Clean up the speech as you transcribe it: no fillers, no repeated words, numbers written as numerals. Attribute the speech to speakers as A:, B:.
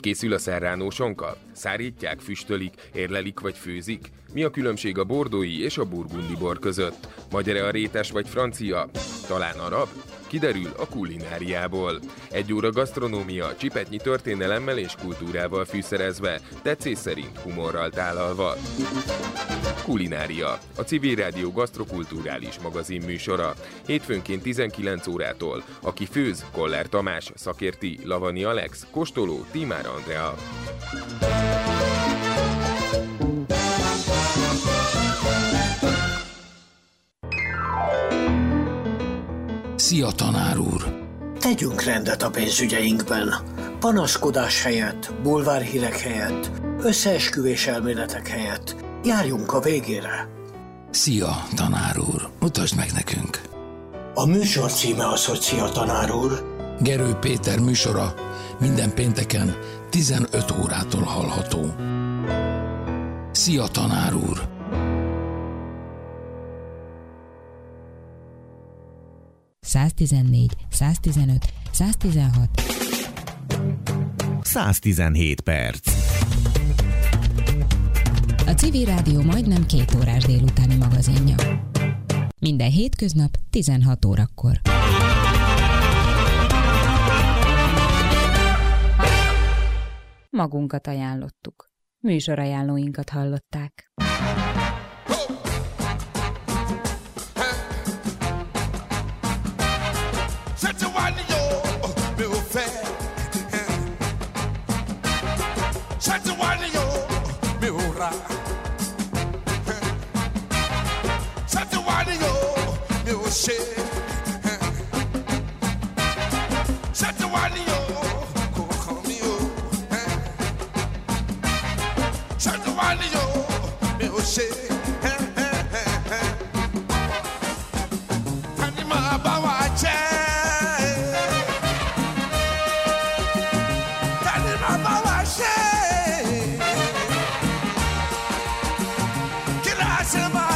A: készül a serrano sonka? Szárítják, füstölik, érlelik vagy főzik? Mi a különbség a bordói és a burgundi bor között? Magyar-e a rétes vagy francia? Talán arab? Kiderül a kulináriából. 1 óra gasztronómia, csipetnyi történelemmel és kultúrával fűszerezve, tetszés szerint humorral tálalva. Kulinária, a Civil Rádió gasztrokulturális magazin műsora. Hétfőnként 19 órától. Aki főz, Koller Tamás, szakérti, Lavani Alex, kóstoló, Tímár Andrea.
B: Szia, tanár úr!
C: Tegyünk rendet a pénzügyeinkben. Panaszkodás helyett, bulvárhírek helyett, összeesküvés elméletek helyett. Járjunk a végére.
B: Szia, tanár úr! Mutasd meg nekünk!
C: A műsor címe az, hogy Szia, tanár úr.
B: Gerő Péter műsora minden pénteken 15 órától hallható. Szia, tanár úr!
D: ...114, 115, 116...
E: 117 perc.
D: A Civil Rádió majdnem 2 órás délutáni magazinja. Minden hétköznap 16 órakor. Magunkat ajánlottuk. Műsorajánlóinkat hallották.
F: Somebody